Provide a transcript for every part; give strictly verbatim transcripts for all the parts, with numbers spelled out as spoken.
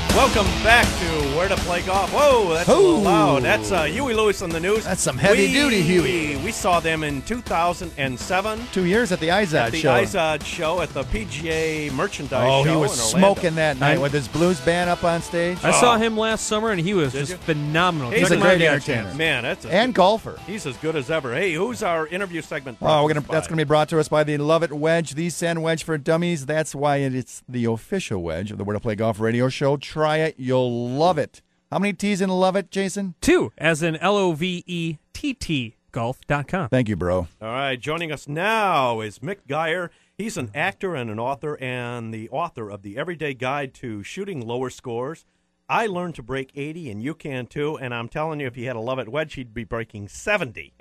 Welcome back to Where to Play Golf. Whoa, that's a little loud. That's uh, Huey Lewis on the news. That's some heavy-duty Huey. We saw them in two thousand seven. Two years at the Izod at the show. Izod show at the P G A merchandise oh, show. Oh, he was in Orlando. smoking that night with his blues band up on stage. I oh. saw him last summer, and he was Did just you? phenomenal. He's Check a him great out. entertainer. Man, that's a, and golfer. He's as good as ever. Hey, who's our interview segment? Oh, we're gonna. That's going to be brought to us by the Love It Wedge, the sand wedge for dummies. That's why it's the official wedge of the Where to Play Golf radio show. Try it, you'll love it. How many T's in Love It, Jason? Two, as in L O V E T T golf dot com. Thank you, bro. All right, joining us now is Mick Geyer. He's an actor and an author, and the author of The Everyday Guide to Shooting Lower Scores. I learned to break eighty, and you can too. And I'm telling you, if he had a Love It wedge, he'd be breaking seventy.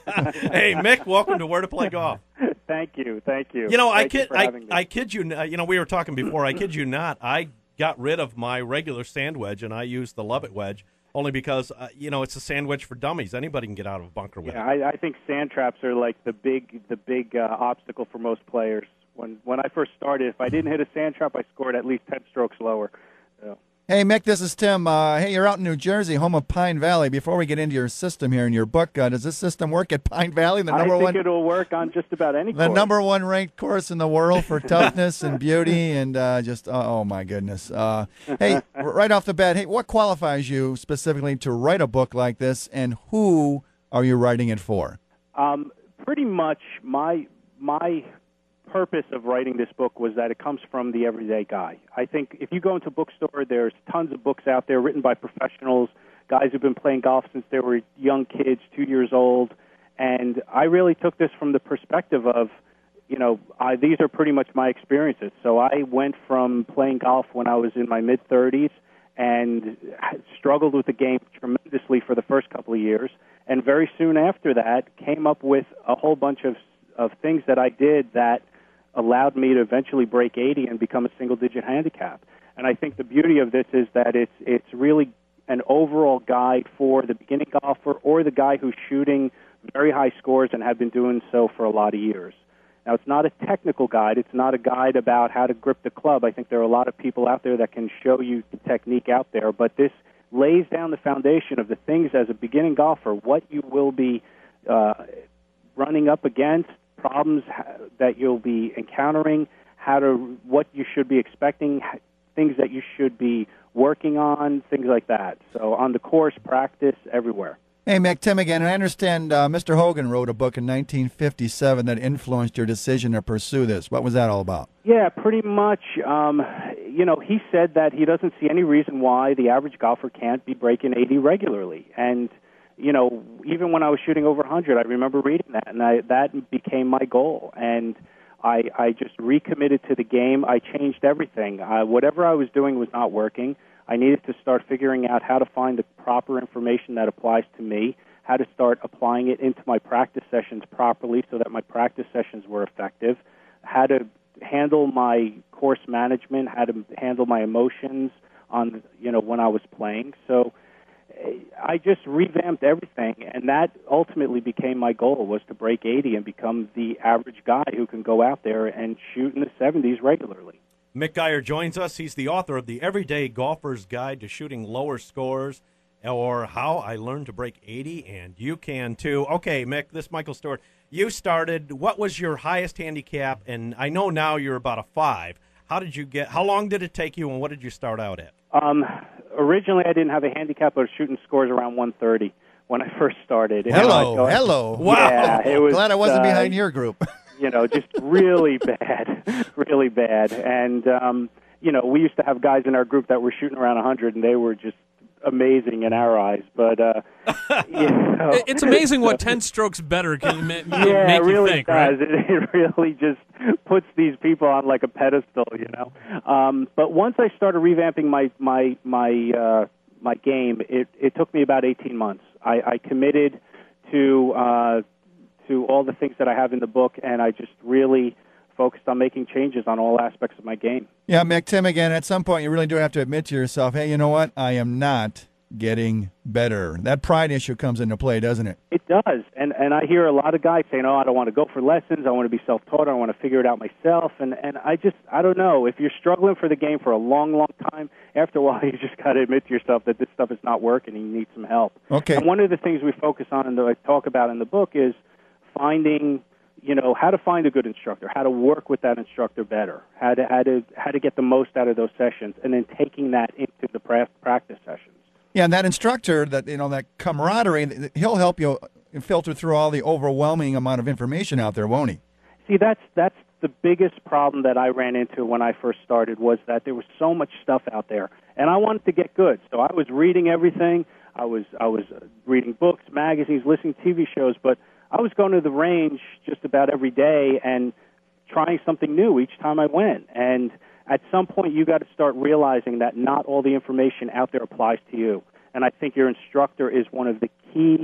Hey, Mick, welcome to Where to Play Golf. Thank you, thank you. You know, I thank kid, you for I, having me. I kid you. n- You know, we were talking before. I kid you not. I got rid of my regular sand wedge, and I used the Love It wedge only because uh, you know it's a sand wedge for dummies. Anybody can get out of a bunker with Yeah, it. I, I think sand traps are like the big, the big uh, obstacle for most players. When when I first started, if I didn't hit a sand trap, I scored at least ten strokes lower. So. Hey, Mick, this is Tim. Uh, hey, you're out in New Jersey, home of Pine Valley. Before we get into your system here in your book, uh, does this system work at Pine Valley? The I number think one, it'll work on just about any the course. number one ranked course in the world for toughness and beauty, and uh, just uh, oh my goodness. Uh, hey, r- right off the bat, hey, what qualifies you specifically to write a book like this, and who are you writing it for? Um, pretty much my my purpose of writing this book was that it comes from the everyday guy. I think if you go into a bookstore, there's tons of books out there written by professionals, guys who've been playing golf since they were young kids, two years old, and I really took this from the perspective of, you know, I, these are pretty much my experiences. So I went from playing golf when I was in my mid-thirties and struggled with the game tremendously for the first couple of years, and very soon after that came up with a whole bunch of of things that I did that allowed me to eventually break eighty and become a single-digit handicap. And I think the beauty of this is that it's it's really an overall guide for the beginning golfer or the guy who's shooting very high scores and have been doing so for a lot of years. Now, it's not a technical guide. It's not a guide about how to grip the club. I think there are a lot of people out there that can show you the technique out there, but this lays down the foundation of the things as a beginning golfer, what you will be uh, running up against, problems that you'll be encountering, how to, what you should be expecting, things that you should be working on, things like that. So on the course, practice, everywhere. Hey, Mick, Tim again. And I understand uh, Mister Hogan wrote a book in nineteen fifty-seven that influenced your decision to pursue this. What was that all about? Yeah, pretty much. Um, you know, he said that he doesn't see any reason why the average golfer can't be breaking eighty regularly. And you know, even when I was shooting over one hundred, I remember reading that, and I, that became my goal. And I, I just recommitted to the game. I changed everything. Uh, whatever I was doing was not working. I needed to start figuring out how to find the proper information that applies to me, how to start applying it into my practice sessions properly so that my practice sessions were effective, how to handle my course management, how to handle my emotions on, you know, when I was playing. So I just revamped everything, and that ultimately became my goal, was to break eighty and become the average guy who can go out there and shoot in the seventies regularly. Mick Geyer joins us. He's the author of The Everyday Golfer's Guide to Shooting Lower Scores, or How I Learned to Break eighty, and you can too. Okay, Mick, this is Michael Stewart. You started, what was your highest handicap? And I know now you're about a five. How did you get, how long did it take you, and what did you start out at? Um, originally, I didn't have a handicap. I was shooting scores around one thirty when I first started. Hello, so I, hello. Wow. Yeah, it was, Glad I wasn't uh, behind your group. You know, just really bad, really bad. And, um, you know, we used to have guys in our group that were shooting around one hundred, and they were just amazing in our eyes. But, uh, you know. It's amazing what ten strokes better can ma- ma- yeah, make it really you think, does. right? It, it really just puts these people on like a pedestal, you know. Um, but once I started revamping my my my uh, my game, it, it took me about eighteen months. I, I committed to uh, to all the things that I have in the book, and I just really focused on making changes on all aspects of my game. Yeah, Mick, Tim again. At some point, you really do have to admit to yourself, hey, you know what? I am not getting better. That pride issue comes into play, doesn't it? It does, and and I hear a lot of guys saying, "Oh, I don't want to go for lessons. I want to be self-taught. I want to figure it out myself." And and I just I don't know. If you're struggling for the game for a long, long time, after a while, you just got to admit to yourself that this stuff is not working and you need some help. Okay. And one of the things we focus on and that I talk about in the book is finding, you know, how to find a good instructor, how to work with that instructor better, how to how to how to get the most out of those sessions, and then taking that into the pra- practice sessions. Yeah, and that instructor, that you know, that camaraderie, he'll help you filter through all the overwhelming amount of information out there, won't he? See, that's that's the biggest problem that I ran into when I first started, was that there was so much stuff out there, and I wanted to get good. So I was reading everything. I was I was reading books, magazines, listening to T V shows, but I was going to the range just about every day and trying something new each time I went. And at some point, you got to start realizing that not all the information out there applies to you. And I think your instructor is one of the key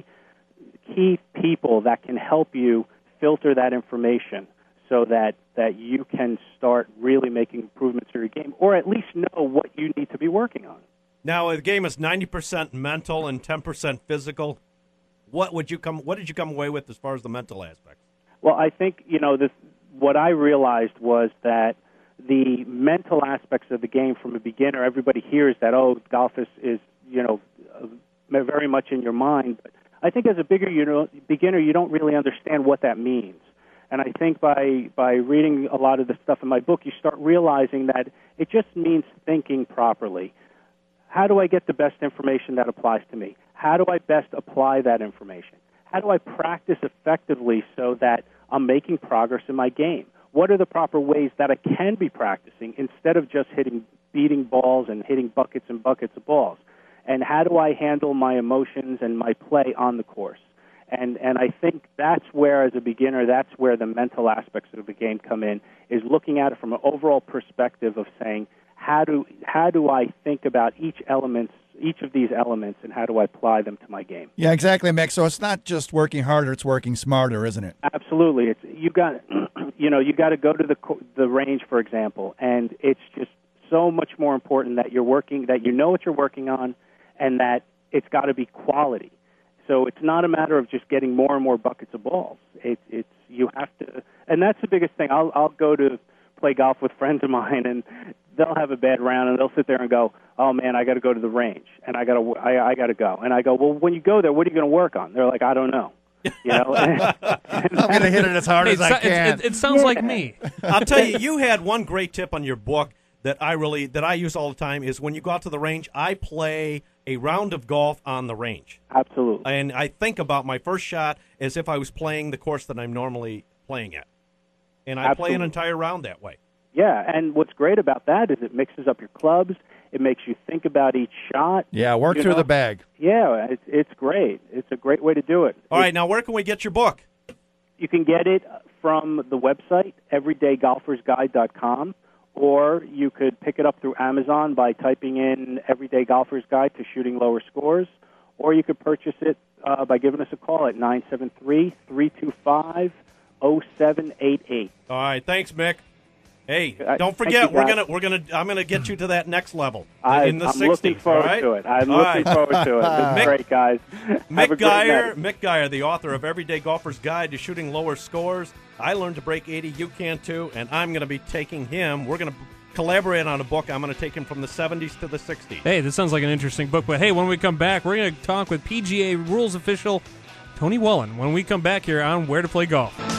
key people that can help you filter that information so that, that you can start really making improvements to your game, or at least know what you need to be working on. Now, the game is ninety percent mental and ten percent physical. What would you come? What did you come away with as far as the mental aspect? Well, I think, you know, this, what I realized was that the mental aspects of the game from a beginner, everybody hears that, oh, golf is, is you know, uh, very much in your mind. But I think as a bigger you know, beginner, you don't really understand what that means. And I think by, by reading a lot of the stuff in my book, you start realizing that it just means thinking properly. How do I get the best information that applies to me? How do I best apply that information? How do I practice effectively so that I'm making progress in my game? What are the proper ways that I can be practicing instead of just hitting, beating balls and hitting buckets and buckets of balls? And how do I handle my emotions and my play on the course? And and I think that's where, as a beginner, that's where the mental aspects of the game come in, is looking at it from an overall perspective of saying, how do how do I think about each element, each of these elements, and how do I apply them to my game? Yeah, exactly, Mick. So it's not just working harder; it's working smarter, isn't it? Absolutely. It's you got, you know, you got to go to the the range, for example, and it's just so much more important that you're working, that you know what you're working on, and that it's got to be quality. So it's not a matter of just getting more and more buckets of balls. It, it's you have to, and that's the biggest thing. I'll I'll go to play golf with friends of mine, and they'll have a bad round, and they'll sit there and go, "Oh man, I got to go to the range, and I got to I, I got to go." And I go, "Well, when you go there, what are you going to work on?" They're like, "I don't know." You know, I'm going to hit it as hard Hey, as it, I so- can. it, it, it sounds Yeah. like me. I'll tell you, you had one great tip on your book that I really that I use all the time is when you go out to the range, I play a round of golf on the range. Absolutely. And I think about my first shot as if I was playing the course that I'm normally playing at. And I play an Absolutely. entire round that way. Yeah, and what's great about that is it mixes up your clubs. It makes you think about each shot. Yeah, work you through know? the bag. Yeah, it's it's great. It's a great way to do it. All right, now where can we get your book? You can get it from the website, everyday golfers guide dot com, or you could pick it up through Amazon by typing in Everyday Golfer's Guide to Shooting Lower Scores, or you could purchase it uh, by giving us a call at nine seven three, three two five, zero seven eight eight. All right, thanks, Mick. Hey, I- don't thank forget you, we're guys. gonna we're gonna I'm gonna get you to that next level I, in the I'm sixties. looking forward all right? to it. I'm All looking right. forward to it. This Mick- is great, guys. Have a Mick great Geyer, night. Mick Geyer, the author of Everyday Golfer's Guide to Shooting Lower Scores. I learned to break eighty. You can too, and I'm going to be taking him. We're going to collaborate on a book. I'm going to take him from the seventies to the sixties. Hey, this sounds like an interesting book. But hey, when we come back, we're going to talk with P G A rules official Tony Wellen when we come back here on Where to Play Golf.